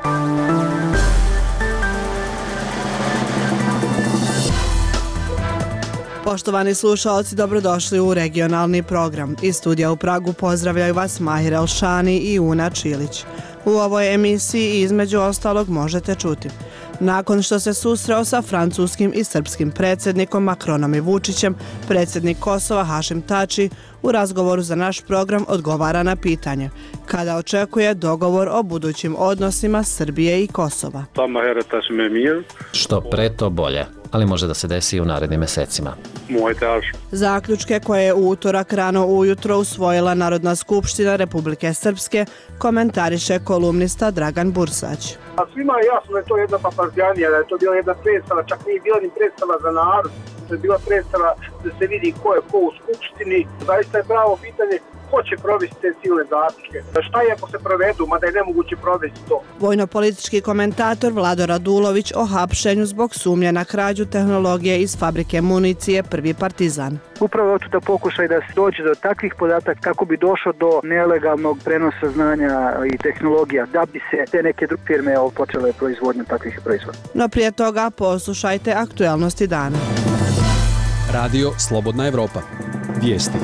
Poštovani slušalci, dobrodošli u regionalni program. Iz studija u Pragu pozdravljaju vas Mahir Elšani i Una Čilić. U ovoj emisiji između ostalog možete čuti: nakon što se susreo sa francuskim i srpskim predsjednikom Macronom i Vučićem, predsjednik Kosova Hašim Tači u razgovoru za naš program odgovara na pitanje kada očekuje dogovor o budućim odnosima Srbije i Kosova. Što pre to bolje, ali može da se desi i u narednim mesecima. Zaključke koje je u utorak rano ujutro usvojila Narodna skupština Republike Srpske komentariše kolumnista Dragan Bursać. A svima je jasno da je to jedna papazjanija, da je to bila jedna predstava, čak nije bila ni predstava za narod, to je bila predstava da se vidi ko je ko u skupštini. Zaista je pravo pitanje ko će provesti te silne zaključke. Šta je ako se provedu, mada je nemoguće provesti to? Vojnopolitički komentator Vlado Radulović o hapšenju zbog sumnje na krađu tehnologije iz fabrike municije Prvi Partizan. Upravo očito pokušaj da se dođe do takvih podataka kako bi došlo do nelegalnog prenosa znanja i tehnologija, da bi se te neke druge firme počele proizvodnju takvih proizvoda. No prije toga poslušajte aktuelnosti dana. Radio Slobodna Evropa. Vijesti.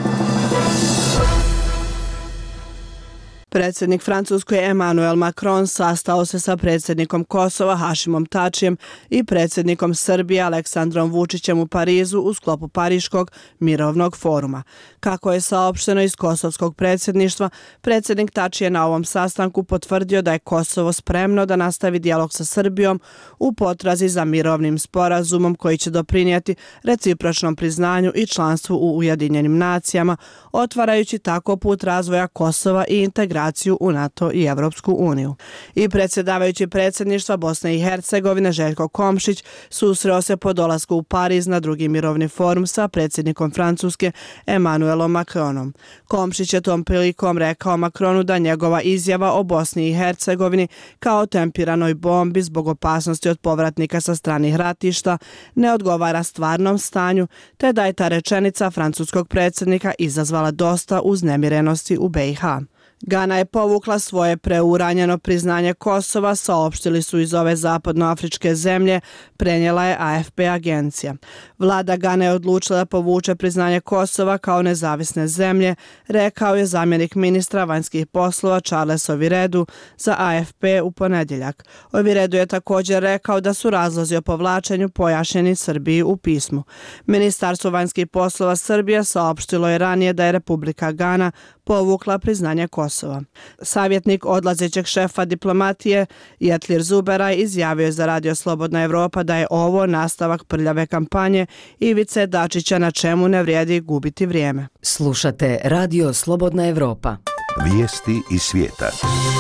Predsjednik Francuske Emmanuel Macron sastao se sa predsjednikom Kosova Hašimom Tačijem i predsjednikom Srbije Aleksandrom Vučićem u Parizu u sklopu Pariškog mirovnog foruma. Kako je saopšteno iz kosovskog predsjedništva, predsjednik Tači je na ovom sastanku potvrdio da je Kosovo spremno da nastavi dijalog sa Srbijom u potrazi za mirovnim sporazumom koji će doprinijeti recipročnom priznanju i članstvu u Ujedinjenim nacijama, otvarajući tako put razvoja Kosova i integraciju u NATO i Evropsku uniju. I predsjedavajući predsjedništva Bosne i Hercegovine Željko Komšić susreo se po dolasku u Pariz na drugi mirovni forum sa predsjednikom Francuske Emmanuelom Macronom. Komšić je tom prilikom rekao Macronu da njegova izjava o Bosni i Hercegovini kao tempiranoj bombi zbog opasnosti od povratnika sa stranih ratišta ne odgovara stvarnom stanju, te da je ta rečenica francuskog predsjednika izazvala dosta uznemirenosti u BiH. Gana je povukla svoje preuranjeno priznanje Kosova, saopštili su iz ove zapadnoafričke zemlje, prenijela je AFP agencija. Vlada Gane je odlučila da povuče priznanje Kosova kao nezavisne zemlje, rekao je zamjenik ministra vanjskih poslova Charles Oviredu za AFP u ponedjeljak. Oviredu je također rekao da su razlozi o povlačenju pojašnjeni Srbiji u pismu. Ministarstvo vanjskih poslova Srbije saopštilo je ranije da je Republika Gana povukla priznanje Kosova. Savjetnik odlazećeg šefa diplomatije Jetlir Zuberaj izjavio je za Radio Slobodna Evropa da je ovo nastavak prljave kampanje Ivice Dačića na čemu ne vrijedi gubiti vrijeme. Slušate Radio Slobodna Evropa. Vijesti iz svijeta.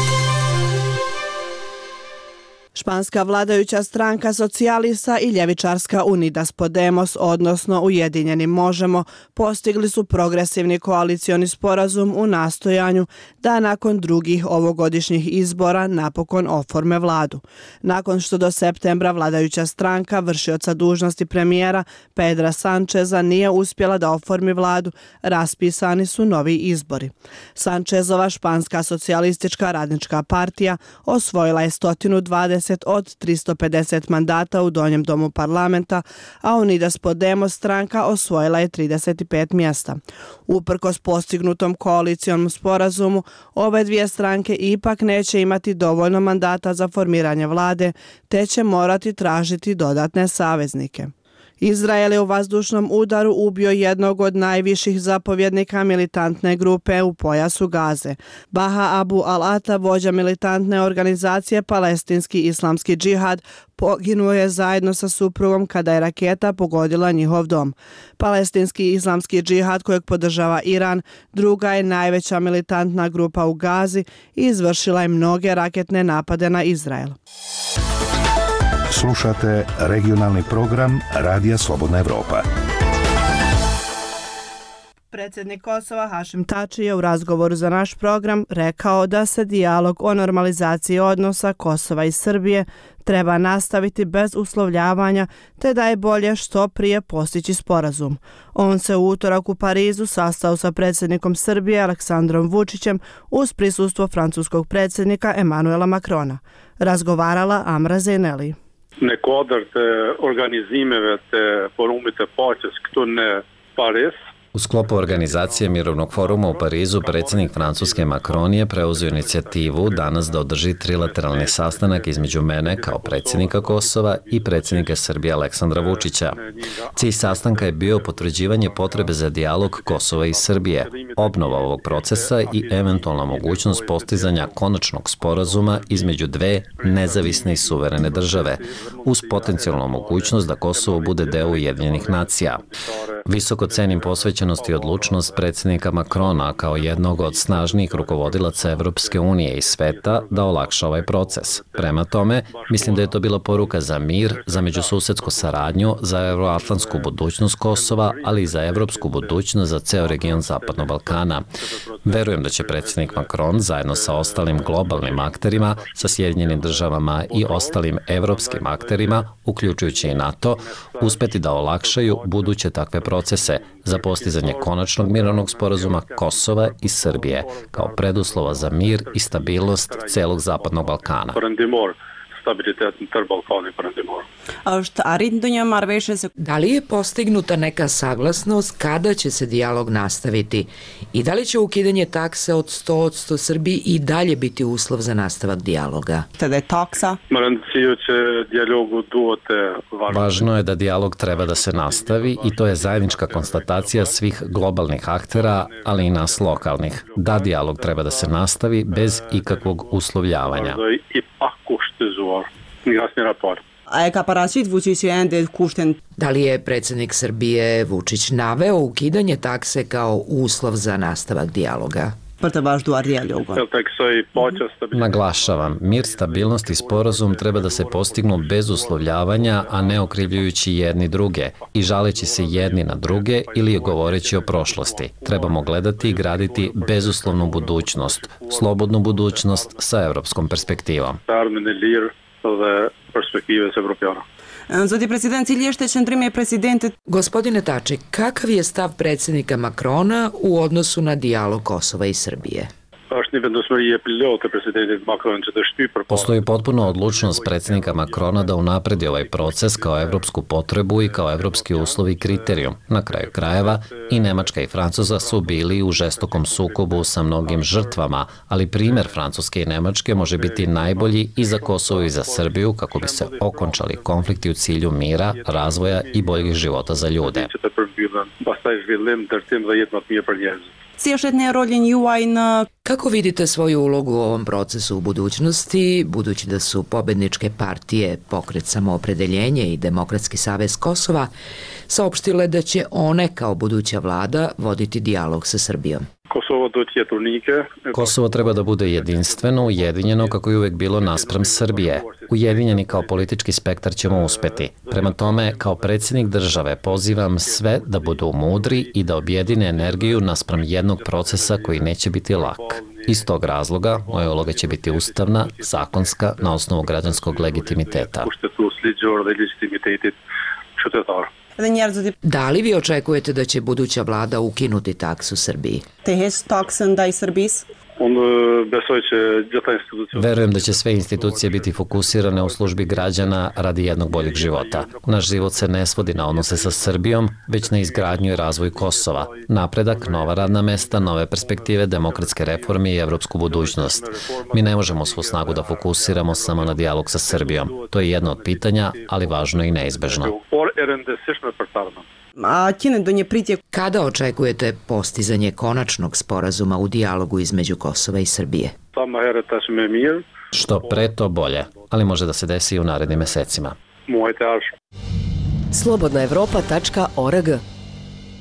Španska vladajuća stranka Socijalista i ljevičarska Unidas Podemos, odnosno Ujedinjeni možemo, postigli su progresivni koalicioni sporazum u nastojanju da nakon drugih ovogodišnjih izbora napokon oforme vladu. Nakon što do septembra vladajuća stranka vršioca dužnosti premijera Pedra Sancheza nije uspjela da oformi vladu, raspisani su novi izbori. Sanchezova Španska socijalistička radnička partija osvojila je 120 od 350 mandata u donjem domu parlamenta, a Unidas Podemos stranka osvojila je 35 mjesta. Uprkos postignutom koalicijom sporazumu, ove dvije stranke ipak neće imati dovoljno mandata za formiranje vlade, te će morati tražiti dodatne saveznike. Izrael je u vazdušnom udaru ubio jednog od najviših zapovjednika militantne grupe u pojasu Gaze. Baha Abu al-Ata, vođa militantne organizacije Palestinski islamski džihad, poginuo je zajedno sa suprugom kada je raketa pogodila njihov dom. Palestinski islamski džihad, kojeg podržava Iran, druga je najveća militantna grupa u Gazi i izvršila je mnoge raketne napade na Izrael. Slušate regionalni program Radija Slobodna Evropa. Predsjednik Kosova Hašim Tači je u razgovoru za naš program rekao da se dijalog o normalizaciji odnosa Kosova i Srbije treba nastaviti bez uslovljavanja te da je bolje što prije postići sporazum. On se u utorak u Parizu sastao sa predsjednikom Srbije Aleksandrom Vučićem uz prisustvo francuskog predsjednika Emanuela Macrona. Razgovarala Amra Zeyneli. Në kuadër të organizimeve të forumit të paqes këtu në Paris. U sklopu organizacije Mirovnog foruma u Parizu, predsjednik Francuske Macron je preuzeo inicijativu danas da održi trilateralni sastanak između mene kao predsjednika Kosova i predsjednika Srbije Aleksandra Vučića. Cilj sastanka je bio potvrđivanje potrebe za dijalog Kosova i Srbije, obnova ovog procesa i eventualna mogućnost postizanja konačnog sporazuma između dve nezavisne i suverene države, uz potencijalnu mogućnost da Kosovo bude deo Ujedinjenih nacija. Visoko cenim posvećenost i odlučnost predsjednika Macrona kao jednog od snažnijih rukovodilaca Evropske unije i sveta da olakša ovaj proces. Prema tome, mislim da je to bila poruka za mir, za međususedsku saradnju, za euroatlantsku budućnost Kosova, ali i za evropsku budućnost za ceo region Zapadnog Balkana. Verujem da će predsjednik Macron zajedno sa ostalim globalnim akterima, sa Sjedinjenim državama i ostalim evropskim akterima, uključujući i NATO, uspeti da olakšaju buduće takve procese za postizanje konačnog mirovnog sporazuma Kosova i Srbije kao preduslova za mir i stabilnost celog Zapadnog Balkana. Da li je postignuta neka saglasnost kada će se dijalog nastaviti i da li će ukidanje takse od 100% Srbiji i dalje biti uslov za nastavak dijaloga? Važno je da dijalog treba da se nastavi i to je zajednička konstatacija svih globalnih aktera, ali i nas lokalnih. Da dijalog treba da se nastavi bez ikakvog uslovljavanja. Da li je predsjednik Srbije Vučić naveo ukidanje takse kao uslov za nastavak dijaloga? Naglašavam, mir, stabilnost i sporazum treba da se postignu bez uslovljavanja, a ne okrivljujući jedni druge i žaleći se jedni na druge ili govoreći o prošlosti. Trebamo gledati i graditi bezuslovnu budućnost, slobodnu budućnost sa evropskom perspektivom. Gospodine Tači, kakav je stav predsjednika Macrona u odnosu na dijalog Kosova i Srbije? Postoji potpuno odlučnost predsjednika Macrona da unapredi ovaj proces kao evropsku potrebu i kao evropski uslov i kriterijum. Na kraju krajeva i Nemačka i Francuska su bili u žestokom sukobu sa mnogim žrtvama, ali primjer Francuske i Nemačke može biti najbolji i za Kosovo i za Srbiju kako bi se okončali konflikti u cilju mira, razvoja i boljih života za ljude. Kako vidite svoju ulogu u ovom procesu u budućnosti, budući da su pobedničke partije Pokret Samoopredeljenje i Demokratski savez Kosova saopštile da će one kao buduća vlada voditi dijalog sa Srbijom? Kosovo treba da bude jedinstveno, ujedinjeno kako je uvek bilo naspram Srbije. Ujedinjeni kao politički spektar ćemo uspeti. Prema tome, kao predsjednik države pozivam sve da budu mudri i da objedine energiju naspram jednog procesa koji neće biti lak. Iz tog razloga, moja uloga će biti ustavna, zakonska, na osnovu građanskog legitimiteta. Da li vi očekujete da će buduća vlada ukinuti taksu Srbiji? Verujem da će sve institucije biti fokusirane u službi građana radi jednog boljeg života. Naš život se ne svodi na odnose sa Srbijom, već na izgradnju i razvoj Kosova. Napredak, nova radna mesta, nove perspektive, demokratske reforme i evropsku budućnost. Mi ne možemo svu snagu da fokusiramo samo na dijalog sa Srbijom. To je jedno od pitanja, ali važno i neizbežno. Kada očekujete postizanje konačnog sporazuma u dijalogu između Kosova i Srbije? Što pre, to bolje, ali može da se desi i u narednim mesecima. Slobodnaevropa.org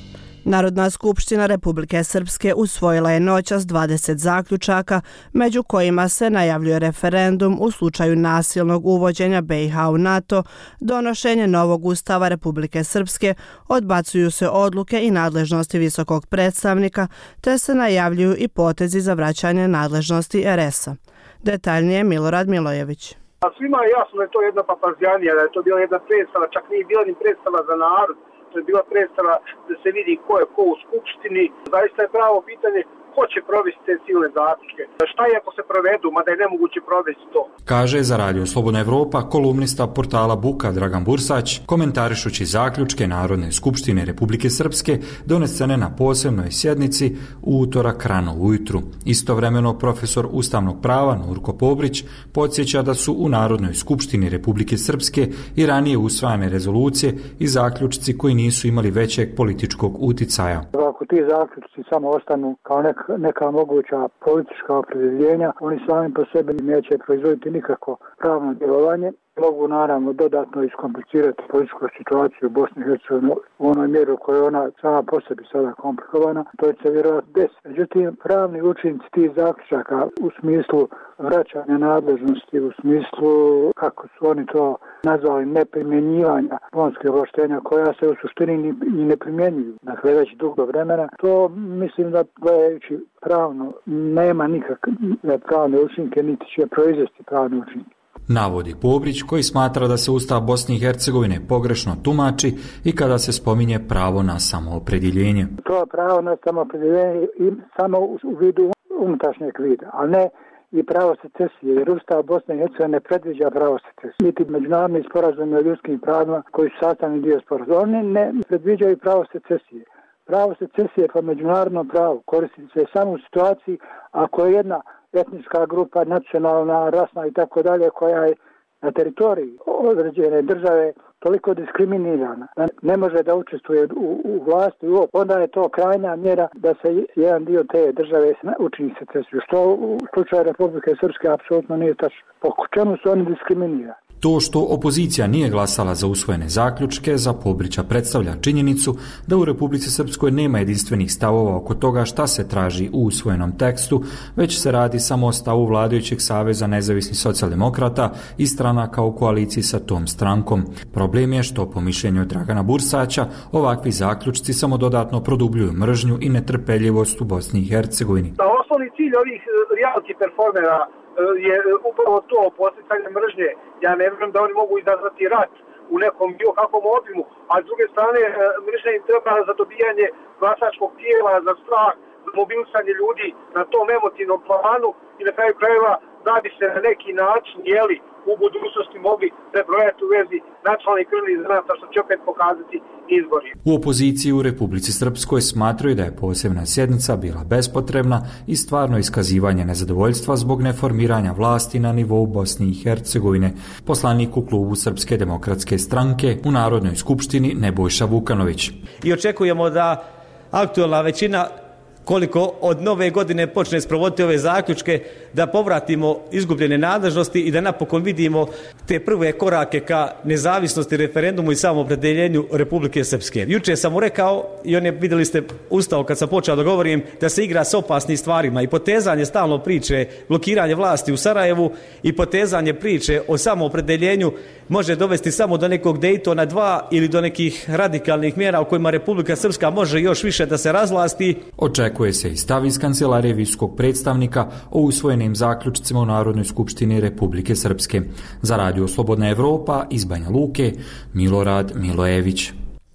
Narodna skupština Republike Srpske usvojila je noćas 20 zaključaka, među kojima se najavljuje referendum u slučaju nasilnog uvođenja BiH u NATO, donošenje novog ustava Republike Srpske, odbacuju se odluke i nadležnosti visokog predstavnika, te se najavljuju i potezi za vraćanje nadležnosti RS-a. Detaljnije Milorad Milojević. Svima je jasno da je to jedna papazjanija, da je to bila jedna predstava, čak nije bila ni predstava za narod. To je bila predstava da se vidi ko je ko u skupštini. Zaista je pravo pitanje ko će provesti te silne zaključke. Šta je ako se provedu, mada je nemoguće provesti to? Kaže za Radio Slobodna Evropa kolumnista portala Buka Dragan Bursać, komentarišući zaključke Narodne skupštine Republike Srpske donesene na posebnoj sjednici u utorak rano ujutru. Istovremeno profesor ustavnog prava Nurko Pobrić podsjeća da su u Narodnoj skupštini Republike Srpske i ranije usvajane rezolucije i zaključci koji nisu imali većeg političkog uticaja. Ako ti zaključci samo ostanu kao neka moguća politička opredjeljenja, oni sami po sebi neće proizvoditi nikako pravno djelovanje. Mogu naravno dodatno iskomplicirati političku situaciju u Bosni i Hercegovini u onoj mjeri u kojoj ona sama po sebi sada komplikovana. To će se vjerojatno desiti. Međutim, pravni učinci tih zaključaka u smislu vraćanja nadležnosti, u smislu, kako su oni to nazvali, neprimjenjivanja bonskih ovlaštenja koja se u suštini i ne primjenjuju, dakle već dugo vremena, to mislim da gledajući pravno nema nikakve pravne učinke, niti će proizvesti pravne učinke. Navodi Pobrić, koji smatra da se Ustav Bosne i Hercegovine pogrešno tumači i kada se spominje pravo na samoopredjeljenje. To pravo na samoopredjeljenje samo u vidu unutrašnjeg vida, a ne i pravo secesije, jer Ustav Bosne i Hercegovine ne predviđa pravo secesije. Niti međunarodni sporazumi o ljudskim pravima koji su sastavni dio sporazuma. Oni ne predviđaju pravo secesije. Pravo secesije po međunarodnom pravu koristi se samo u situaciji ako je jedna etnička grupa, nacionalna, rasna i tako dalje, koja je na teritoriji određene države toliko diskriminirana da ne može da učestvuje u vlasti, onda je to krajnja mjera da se jedan dio te države učini secesiju, što u slučaju Republike Srpske apsolutno nije tačno. Po čemu su oni diskriminirani? To što opozicija nije glasala za usvojene zaključke za Pobrića predstavlja činjenicu da u Republici Srpskoj nema jedinstvenih stavova oko toga šta se traži u usvojenom tekstu, već se radi samo o stavu vladajućeg Saveza nezavisnih socijaldemokrata i stranaka u koaliciji sa tom strankom. Problem je što, po mišljenju Dragana Bursaća, ovakvi zaključci samo dodatno produbljuju mržnju i netrpeljivost u Bosni i Hercegovini. Osnovni cilj ovih reality performera je upravo to, podsticanje mržnje. Ja ne vjerujem da oni mogu izazvati rat u nekom bilo kakvom obimu, a s druge strane mržnja im treba za dobijanje glasačkog tijela, za strah, za mobilisanje ljudi na tom emotivnom planu i na kraju krajeva da bi se na neki način u budućnosti mogli prebrojati u vezi nacionalnih krvnih zrnaca, što će opet pokazati izbori. U opoziciji u Republici Srpskoj smatraju da je posebna sjednica bila bespotrebna i stvarno iskazivanje nezadovoljstva zbog neformiranja vlasti na nivou Bosne i Hercegovine. Poslanik u klubu Srpske demokratske stranke u Narodnoj skupštini Nebojša Vukanović. I očekujemo da aktualna većina, koliko od nove godine počne sprovoditi ove zaključke, da povratimo izgubljene nadležnosti i da napokon vidimo te prve korake ka nezavisnosti, referendumu i samoopredeljenju Republike Srpske. Juče sam mu rekao, i on je, vidjeli ste, ustao kad sam počeo da govorim, da se igra s opasnim stvarima i potezanje stalno priče, blokiranje vlasti u Sarajevu i potezanje priče o samoopredeljenju može dovesti samo do nekog Daytona 2 ili do nekih radikalnih mjera u kojima Republika Srpska može još više da se razvlasti. Očekuje se i stav iz kancelarije visokog predstavnika o usvojenim zaključcima u Narodnoj skupštini Republike Srpske. Za Radio Slobodna Evropa iz Banja Luke, Milorad Milojević.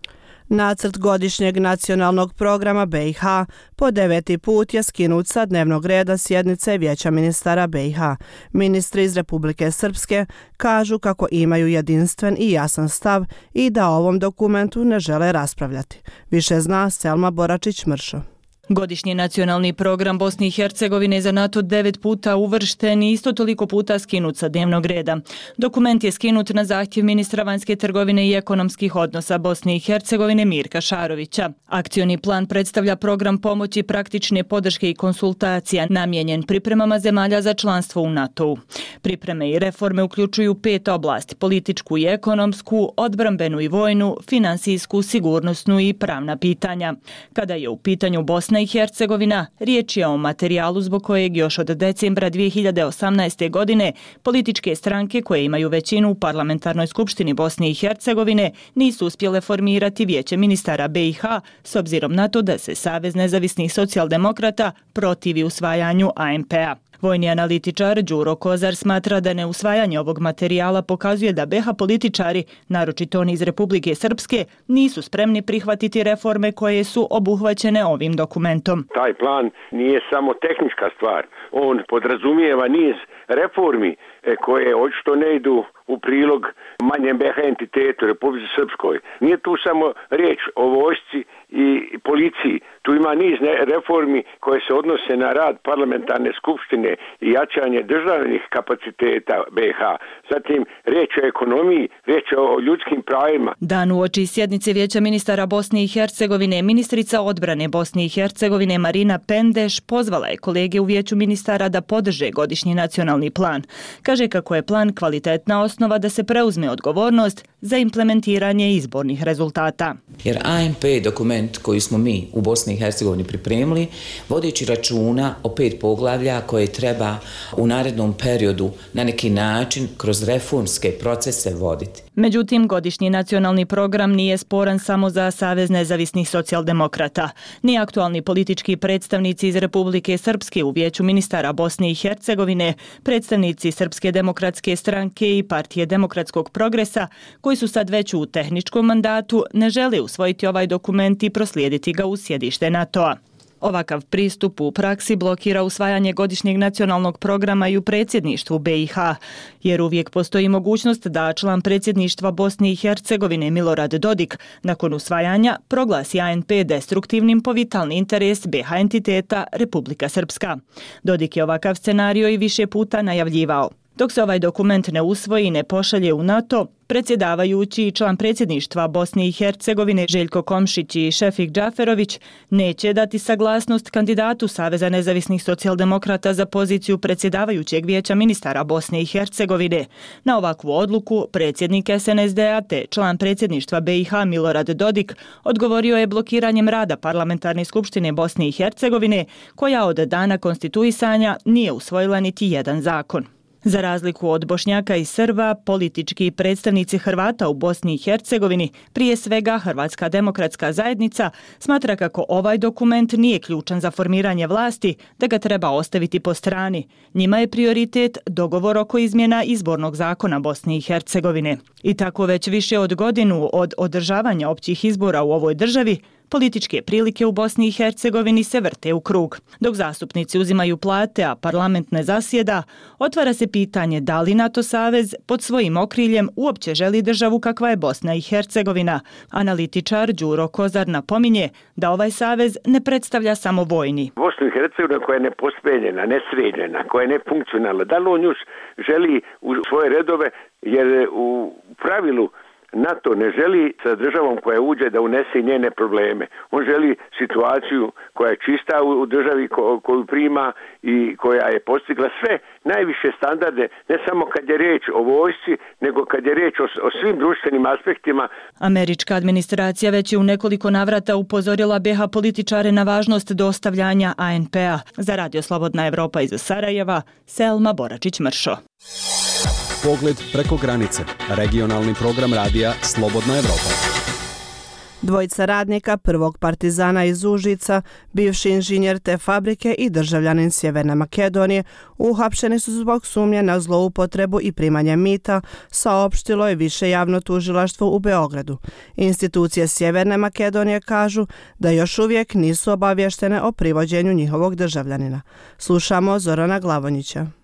Nacrt godišnjeg nacionalnog programa BiH po 9. put je skinut sa dnevnog reda sjednice Vijeća ministara BiH. Ministri iz Republike Srpske kažu kako imaju jedinstven i jasan stav i da o ovom dokumentu ne žele raspravljati. Više zna Selma Boračić-Mršo. Godišnji nacionalni program Bosne i Hercegovine za NATO 9 puta uvršten i isto toliko puta skinut sa dnevnog reda. Dokument je skinut na zahtjev ministra vanjske trgovine i ekonomskih odnosa Bosne i Hercegovine Mirka Šarovića. Akcioni plan predstavlja program pomoći, praktične podrške i konsultacija namijenjen pripremama zemalja za članstvo u NATO-u. Pripreme i reforme uključuju 5 oblasti: političku i ekonomsku, odbrambenu i vojnu, finansijsku, sigurnosnu i pravna pitanja. Kada je u pitanju Bosna i Hercegovina, riječ je o materijalu zbog kojeg još od decembra 2018. godine političke stranke koje imaju većinu u Parlamentarnoj skupštini Bosne i Hercegovine nisu uspjele formirati vijeće ministara BiH s obzirom na to da se Savez nezavisnih socijaldemokrata protivi usvajanju ANP-a. Vojni analitičar Đuro Kozar smatra da neusvajanje ovog materijala pokazuje da BiH političari, naročito oni iz Republike Srpske, nisu spremni prihvatiti reforme koje su obuhvaćene ovim dokumentom. Taj plan nije samo tehnička stvar, on podrazumijeva niz reformi koje očito ne idu u prilog manjem BiH entitetu Republike Srpskoj. Nije tu samo riječ o vojsci i policiji, tu ima niz reformi koje se odnose na rad parlamentarne skupštine i jačanje državnih kapaciteta BiH. Zatim riječ o ekonomiji, riječ o ljudskim pravima. Dan uoči sjednice Vijeća ministara Bosne i Hercegovine, ministrica odbrane Bosne i Hercegovine Marina Pendeš pozvala je kolege u Vijeću ministara da podrže godišnji nacionalni plan. Kaže kako je plan kvalitetna osnova da se preuzme odgovornost za implementiranje izbornih rezultata. Jer ANP je dokument koji smo mi u Bosni i Hercegovini pripremili, vodeći računa o 5 poglavlja koje treba u narednom periodu na neki način kroz reformske procese voditi. Međutim, godišnji nacionalni program nije sporan samo za Savez nezavisnih socijaldemokrata. Ni aktualni politički predstavnici iz Republike Srpske u Vijeću ministara Bosne i Hercegovine, predstavnici Srpske demokratske stranke i Partije demokratskog progresa, koji su sad već u tehničkom mandatu, ne žele usvojiti ovaj dokument i proslijediti ga u sjedište NATO-a. Ovakav pristup u praksi blokira usvajanje godišnjeg nacionalnog programa i u predsjedništvu BiH, jer uvijek postoji mogućnost da član predsjedništva Bosne i Hercegovine Milorad Dodik nakon usvajanja proglasi ANP destruktivnim po vitalni interes BiH entiteta Republika Srpska. Dodik je ovakav scenario i više puta najavljivao. Dok se ovaj dokument ne usvoji i ne pošalje u NATO, predsjedavajući i član predsjedništva Bosne i Hercegovine Željko Komšić i Šefik Džaferović neće dati saglasnost kandidatu Saveza nezavisnih socijaldemokrata za poziciju predsjedavajućeg Vijeća ministara Bosne i Hercegovine. Na ovakvu odluku predsjednik SNSD-a te član predsjedništva BiH Milorad Dodik odgovorio je blokiranjem rada Parlamentarne skupštine Bosne i Hercegovine, koja od dana konstituisanja nije usvojila niti jedan zakon. Za razliku od Bošnjaka i Srba, politički predstavnici Hrvata u Bosni i Hercegovini, prije svega Hrvatska demokratska zajednica, smatra kako ovaj dokument nije ključan za formiranje vlasti, da ga treba ostaviti po strani. Njima je prioritet dogovor oko izmjena izbornog zakona Bosne i Hercegovine. I tako već više od godinu od održavanja općih izbora u ovoj državi, političke prilike u Bosni i Hercegovini se vrte u krug. Dok zastupnici uzimaju plate, a parlament ne zasjeda, otvara se pitanje da li NATO savez pod svojim okriljem uopće želi državu kakva je Bosna i Hercegovina. Analitičar Đuro Kozar napominje da ovaj savez ne predstavlja samo vojni. Bosna i Hercegovina koja je nepospeljena, nesređena, koja je nefunkcionalna, da li on još želi u svoje redove, jer u pravilu NATO ne želi sa državom koja uđe da unese njene probleme. On želi situaciju koja je čista u državi koju prima i koja je postigla sve najviše standarde, ne samo kad je riječ o vojsci, nego kad je riječ o svim društvenim aspektima. Američka administracija već je u nekoliko navrata upozorila BiH političare na važnost dostavljanja ANP-a. Za Radio Slobodna Evropa iz Sarajeva, Selma Boračić-Mršo. Pogled preko granice. Regionalni program radija Slobodna Evropa. Dvojica radnika prvog partizana iz Užica, bivši inženjer te fabrike i državljanin Sjeverne Makedonije, uhapšeni su zbog sumnje na zloupotrebu i primanje mita, saopštilo je Više javno tužilaštvo u Beogradu. Institucije Sjeverne Makedonije kažu da još uvijek nisu obavještene o privođenju njihovog državljanina. Slušamo Zorana Glavonjića.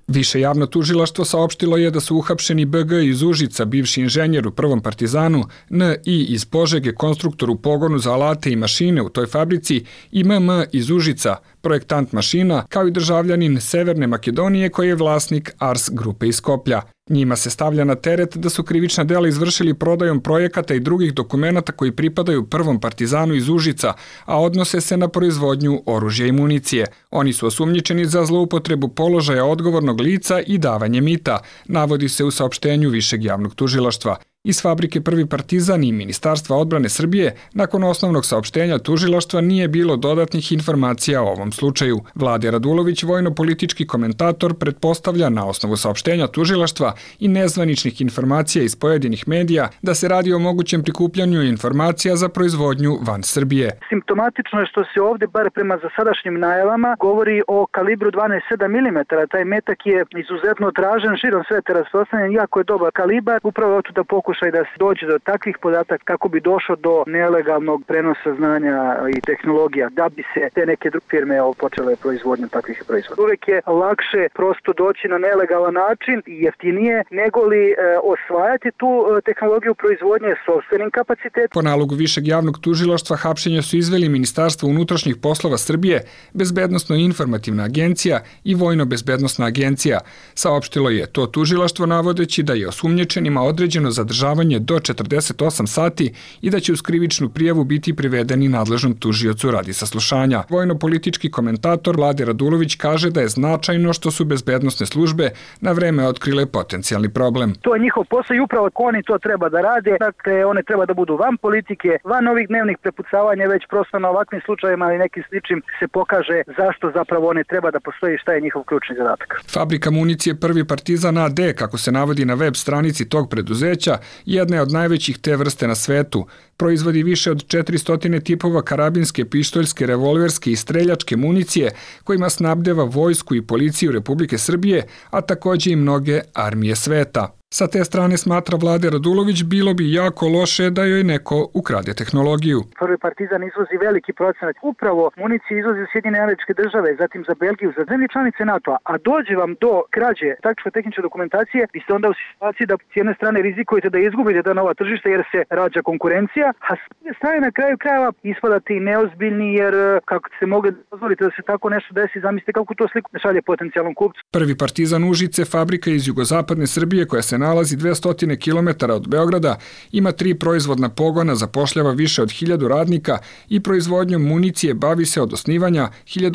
Više javno tužilaštvo saopštilo je da su uhapšeni BG iz Užica, bivši inženjer u Prvom Partizanu, NI iz Požege, konstruktor u pogonu za alate i mašine u toj fabrici i MM iz Užica, projektant mašina, kao i državljanin Severne Makedonije koji je vlasnik Ars grupe iz Skoplja. Njima se stavlja na teret da su krivična dela izvršili prodajom projekata i drugih dokumenata koji pripadaju Prvom Partizanu iz Užica, a odnose se na proizvodnju oružja i municije. Oni su osumnjičeni za zloupotrebu položaja odgovornog lica i davanje mita, navodi se u saopštenju Višeg javnog tužilaštva. Iz fabrike Prvi Partizan i Ministarstva odbrane Srbije nakon osnovnog saopštenja tužilaštva nije bilo dodatnih informacija o ovom slučaju. Vlade Radulović, vojno-politički komentator, pretpostavlja na osnovu saopštenja tužilaštva i nezvaničnih informacija iz pojedinih medija da se radi o mogućem prikupljanju informacija za proizvodnju van Srbije. Simptomatično je što se ovdje, bar prema zasadašnjim najavama, govori o kalibru 12,7 mm. Taj metak je izuzetno tražen, širom sveta rasprostranjen, jako je dobar kalibar, upravo tu da pokušaj da se dođe do takvih podataka kako bi došlo do nelegalnog prenosa znanja i tehnologija, da bi se te neke druge firme počele proizvodnju takvih proizvoda. Uvijek je lakše prosto doći na nelegalan način i jeftinije nego li osvajati tu tehnologiju proizvodnje sopstvenim kapacitetom. Po nalogu Višeg javnog tužilaštva hapšenja su izveli Ministarstvo unutrašnjih poslova Srbije, Bezbednosno-informativna agencija i Vojno-bezbednosna agencija. Saopštilo je to tužilaštvo navodeći da je osumnjičenima određeno zadržavanje do 48 sati i da će uz krivičnu prijavu biti privedeni nadležnom tužiocu radi saslušanja. Vojno-politički komentator Vlade Radulović kaže da je značajno što su bezbednosne službe na vreme otkrile potencijalni problem. To je njihov posao i upravo oni to treba da rade. Dakle, one treba da budu van politike, van ovih dnevnih prepucavanja, već prosto na ovakvim slučajevima i nekim sličnim se pokaže zašto zapravo one treba da postoji i šta je njihov ključni zadatak. Fabrika municije Prvi Partizan AD, kako se navodi na web stranici tog preduzeća, jedna je od najvećih te vrste na svetu. Proizvodi više od 400 tipova karabinske, pištoljske, revolverske i streljačke municije kojima snabdeva vojsku i policiju Republike Srbije, a takođe i mnoge armije sveta. Sa te strane, smatra Vlade Radulović, bilo bi jako loše da joj neko ukrade tehnologiju. Prvi Partizan izvozi veliki procenat. Upravo municiju izvozi u Sjedinjene Američke Države, zatim za Belgiju, za zemlje članice NATO-a. A dođe vam do krađe taktičko-tehničke dokumentacije, vi ste onda u situaciji da s jedne strane rizikujete da izgubite ta nova tržišta jer se rađa konkurencija, a s druge strane na kraju krajeva ispadate i neozbiljni jer kako se mogli dozvoliti da se tako nešto desi, zamislite kako to sliku šalje potencijalnom kupcu. Prvi Partizan Užice, fabrika iz jugozapadne Srbije koja se nalazi 200 km od Beograda, ima 3 proizvodna pogona, zapošljava više od 1000 radnika i proizvodnjom municije bavi se od osnivanja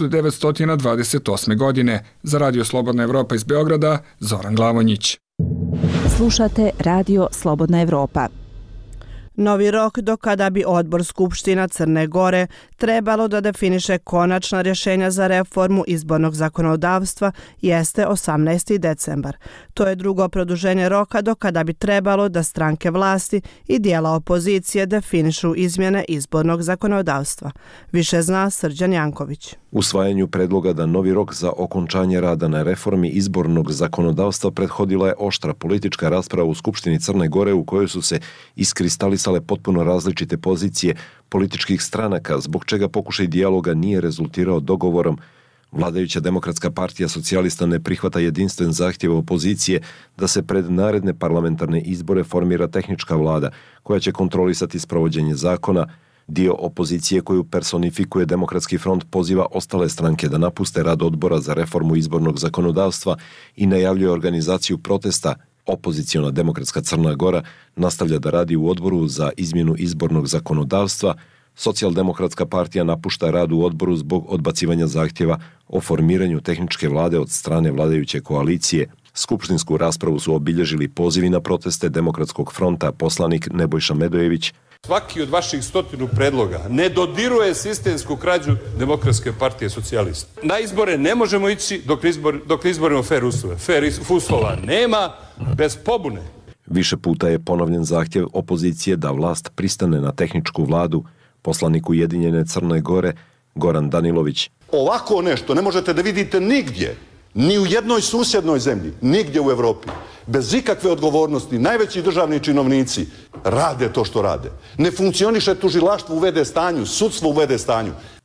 1928. godine. Za Radio Slobodna Evropa iz Beograda, Zoran Glavonjić. Slušate Radio Slobodna Evropa. Novi rok do kada bi Odbor Skupština Crne Gore trebalo da definiše konačna rješenja za reformu izbornog zakonodavstva jeste 18. decembar. To je drugo produženje roka do kada bi trebalo da stranke vlasti i dijela opozicije definišu izmjene izbornog zakonodavstva. Više zna Srđan Janković. Usvajanju predloga da novi rok za okončanje rada na reformi izbornog zakonodavstva prethodila je oštra politička rasprava u Skupštini Crne Gore u kojoj su se iskristalisale potpuno različite pozicije političkih stranaka, zbog čega pokušaj dijaloga nije rezultirao dogovorom. Vladajuća Demokratska partija socijalista ne prihvata jedinstven zahtjev opozicije da se pred naredne parlamentarne izbore formira tehnička vlada koja će kontrolisati sprovođenje zakona. Dio opozicije koju personifikuje Demokratski front poziva ostale stranke da napuste rad odbora za reformu izbornog zakonodavstva i najavljuje organizaciju protesta. Opoziciona Demokratska Crna Gora nastavlja da radi u odboru za izmjenu izbornog zakonodavstva. Socijaldemokratska partija napušta rad u odboru zbog odbacivanja zahtjeva o formiranju tehničke vlade od strane vladajuće koalicije. Skupštinsku raspravu su obilježili pozivi na proteste Demokratskog fronta, poslanik Nebojša Medojević. Svaki od vaših 100 predloga ne dodiruje sistemsku krađu Demokratske partije socijalista. Na izbore ne možemo ići dok ne izborimo fer uslove. Fer uslova nema bez pobune. Više puta je ponovljen zahtjev opozicije da vlast pristane na tehničku vladu. Poslanik Ujedinjene Crne Gore Goran Danilović. Ovako nešto ne možete da vidite nigdje, ni u jednoj susjednoj zemlji, nigdje u Evropi. Bez ikakve odgovornosti najveći državni činovnici rade to što rade. Ne funkcioniše tužilaštvo u v.d. stanju, sudstvo u v.d. stanju.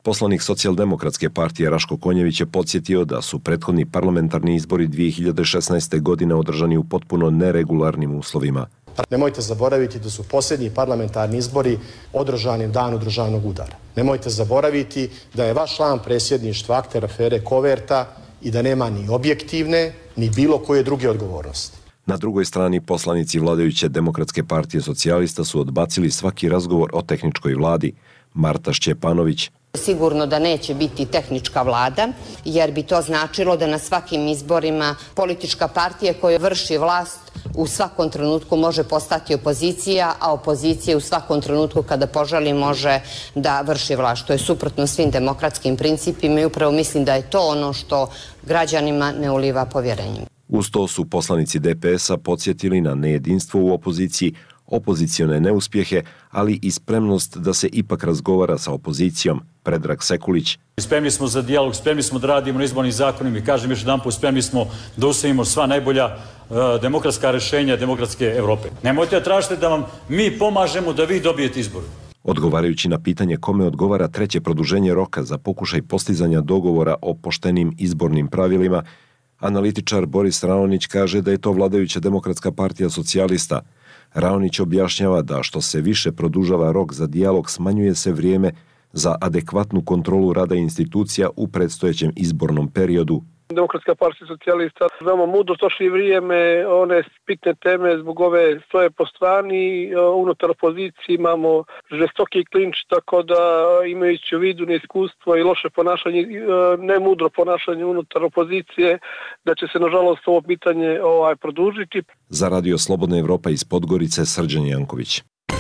Poslanik Socijaldemokratske partije Raško Konjević je podsjetio da su prethodni parlamentarni izbori 2016. godine održani u potpuno neregularnim uslovima. Nemojte zaboraviti da su posljednji parlamentarni izbori održani danu državnog udara. Nemojte zaboraviti da je vaš član predsjedništva akter afere Koverta i da nema ni objektivne, ni bilo koje druge odgovornosti. Na drugoj strani, poslanici vladajuće Demokratske partije socijalista su odbacili svaki razgovor o tehničkoj vladi. Marta Šćepanović. Sigurno da neće biti tehnička vlada, jer bi to značilo da na svakim izborima politička partija koja vrši vlast u svakom trenutku može postati opozicija, a opozicija u svakom trenutku kada poželi može da vrši vlast, što je suprotno svim demokratskim principima i upravo mislim da je to ono što građanima ne uliva povjerenje. Uz to su poslanici DPS-a podsjetili na nejedinstvo u opoziciji, opozicione neuspjehe, ali i spremnost da se ipak razgovara sa opozicijom. Predrag Sekulić. Spremni smo za dijalog, spremni smo da radimo na izbornim zakonima i kažem još jedanput, spremni smo da usvojimo sva najbolja demokratska rješenja demokratske Europe. Nemojte da tražite da vam mi pomažemo da vi dobijete izbor. Odgovarajući na pitanje kome odgovara treće produženje roka za pokušaj postizanja dogovora o poštenim izbornim pravilima, analitičar Boris Raonić kaže da je to vladajuća Demokratska partija socijalista. Raonić objašnjava da što se više produžava rok za dijalog, smanjuje se vrijeme za adekvatnu kontrolu rada institucija u predstojećem izbornom periodu. Demokratska partija socijalista veoma mudro troši vrijeme, one bitne teme zbog ove stoje po strani, unutar opozicije imamo žestoki klinč, tako da imajući u vidu neiskustvo i loše ponašanje, nemudro ponašanje unutar opozicije, da će se nažalost ovo pitanje produžiti. Za Radio Slobodna Evropa iz Podgorice, Srđan Janković.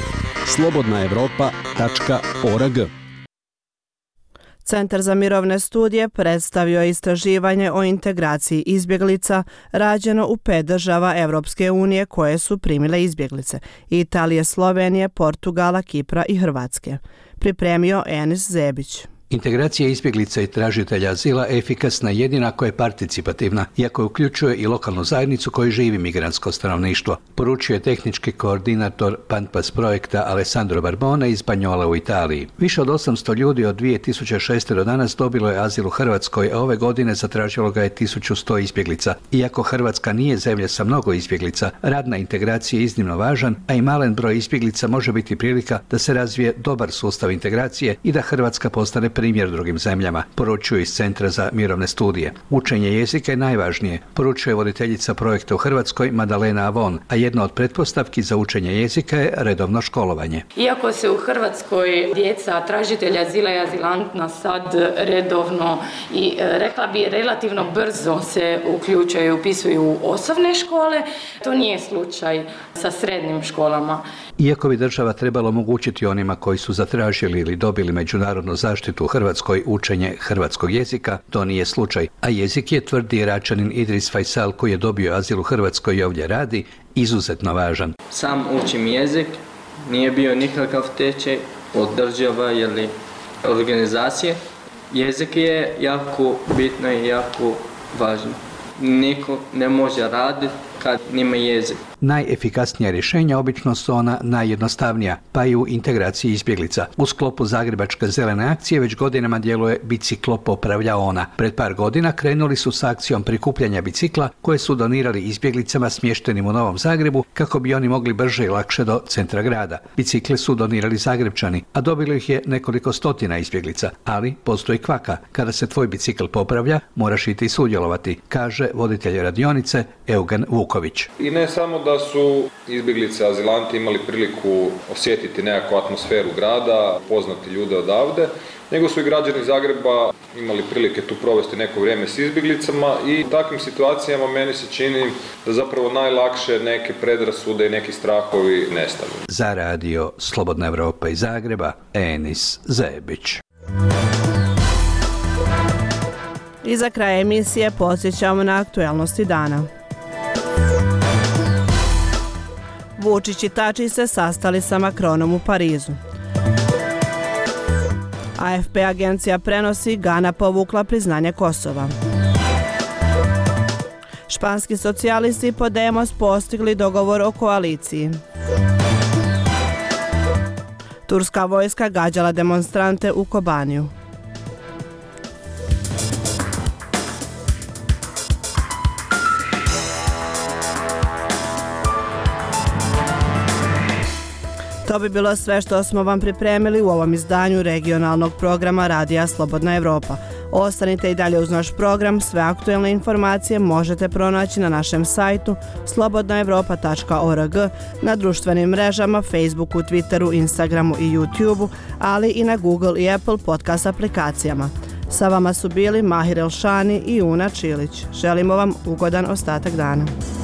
slobodnaevropa.org. Centar za mirovne studije predstavio je istraživanje o integraciji izbjeglica rađeno u 5 država Evropske unije koje su primile izbjeglice: Italije, Slovenije, Portugala, Kipra i Hrvatske. Pripremio Enis Zebić. Integracija izbjeglica i tražitelja azila efikasna jedina ako je participativna, iako uključuje i lokalnu zajednicu koju živi migrantsko stanovništvo, poručio je tehnički koordinator PANPAS projekta Alessandro Barbone iz Banjola u Italiji. Više od 800 ljudi od 2006. do danas dobilo je azil u Hrvatskoj, a ove godine zatražilo ga je 1100 izbjeglica. Iako Hrvatska nije zemlja sa mnogo izbjeglica, rad na integraciji je iznimno važan, a i malen broj izbjeglica može biti prilika da se razvije dobar sustav integracije i da Hrvatska postane primjer drugim zemljama, poručuju iz Centra za mirovne studije. Učenje jezika je najvažnije, poručuje voditeljica projekta u Hrvatskoj Madalena Avon, a jedna od pretpostavki za učenje jezika je redovno školovanje. Iako se u Hrvatskoj djeca tražitelja azila i azilanta sad redovno i rekla bi relativno brzo se uključuju i upisuju u osnovne škole, to nije slučaj sa srednjim školama. Iako bi država trebala omogućiti onima koji su zatražili ili dobili međunarodnu zaštitu u Hrvatskoj učenje hrvatskog jezika, to nije slučaj, a jezik je, tvrdi Iračanin Idris Faisal koji je dobio azil u Hrvatskoj i ovdje radi, izuzetno važan. Sam učim jezik, nije bio nikakav tečaj od država ili organizacije. Jezik je jako bitno i jako važno. Niko ne može raditi kad nima jezik. Najefikasnija rješenja obično su ona najjednostavnija, pa i u integraciji izbjeglica. U sklopu Zagrebačke zelene akcije već godinama djeluje biciklo popravljaona. Pred par godina krenuli su s akcijom prikupljanja bicikla koje su donirali izbjeglicama smještenim u Novom Zagrebu kako bi oni mogli brže i lakše do centra grada. Bicikle su donirali Zagrebčani, a dobilo ih je nekoliko stotina izbjeglica. Ali postoji kvaka. Kada se tvoj bicikl popravlja, moraš i sudjelovati, kaže voditelj radionice Eugen Vuković. I ne samo da su izbjeglice, azilanti imali priliku osjetiti nekakvu atmosferu grada, poznati ljude odavde, nego su i građani Zagreba imali prilike tu provesti neko vrijeme s izbjeglicama i u takvim situacijama meni se čini da zapravo najlakše neke predrasude i neki strahovi nestanu. Za Radio Slobodna Evropa iz Zagreba, Enis Zebić. I za kraj emisije podsjećamo na aktuelnosti dana. Vučić i Tači se sastali sa Macronom u Parizu. AFP agencija prenosi, Gana povukla priznanje Kosova. Španski socijalisti i Podemos postigli dogovor o koaliciji. Turska vojska gađala demonstrante u Kobaniju. To bi bilo sve što smo vam pripremili u ovom izdanju regionalnog programa Radija Slobodna Evropa. Ostanite i dalje uz naš program, sve aktuelne informacije možete pronaći na našem sajtu slobodnaevropa.org, na društvenim mrežama, Facebooku, Twitteru, Instagramu i YouTubeu, ali i na Google i Apple podcast aplikacijama. Sa vama su bili Mahir Elšani i Una Čilić. Želimo vam ugodan ostatak dana.